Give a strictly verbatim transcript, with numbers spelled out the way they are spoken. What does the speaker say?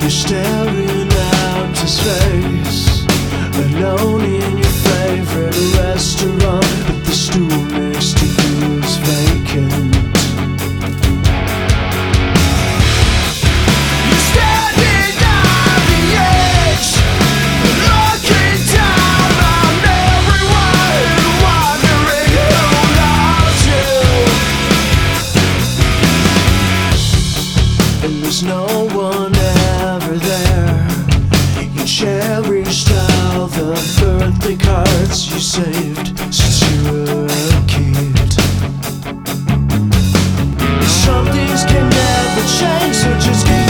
You're staring out to space, alone in your favorite restaurant, but the stool next to you is vacant. You're standing on the edge, looking down on everyone, wondering who loves you. And there's no one ever there. You cherished all the birthday cards you saved since you were a kid. Some things can never change, so just keep